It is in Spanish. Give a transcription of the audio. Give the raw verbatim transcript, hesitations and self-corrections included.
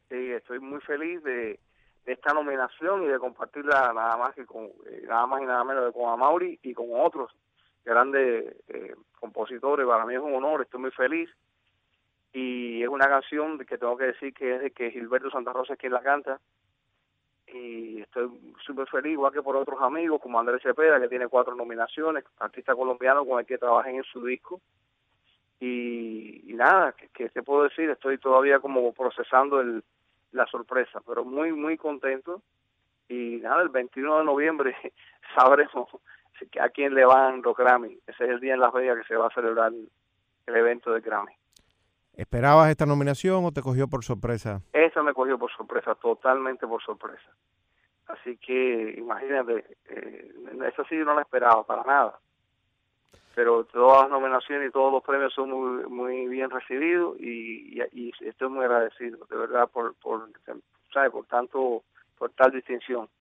Sí, estoy muy feliz de, de esta nominación y de compartirla nada más que con eh, nada más y nada menos que con Amaury y con otros grandes eh, compositores. Para mí es un honor, estoy muy feliz. Y es una canción que tengo que decir que es de que Gilberto Santa Rosa es quien la canta. Y estoy súper feliz, igual que por otros amigos, como Andrés Cepeda, que tiene cuatro nominaciones, artista colombiano con el que trabajé en su disco. Y, y nada, que, que te puedo decir, estoy todavía como procesando el, la sorpresa, pero muy, muy contento. Y nada, el veintiuno de noviembre sabremos a quién le van los Grammy. Ese es el día en Las Vegas que se va a celebrar el evento del Grammy. ¿Esperabas esta nominación o te cogió por sorpresa? Eso me cogió por sorpresa, totalmente por sorpresa. Así que imagínate, eh, eso sí yo no lo esperaba para nada. Pero todas las nominaciones y todos los premios son muy muy bien recibidos y, y, y estoy muy agradecido, de verdad, por, por, ¿sabe? por tanto, por tal distinción.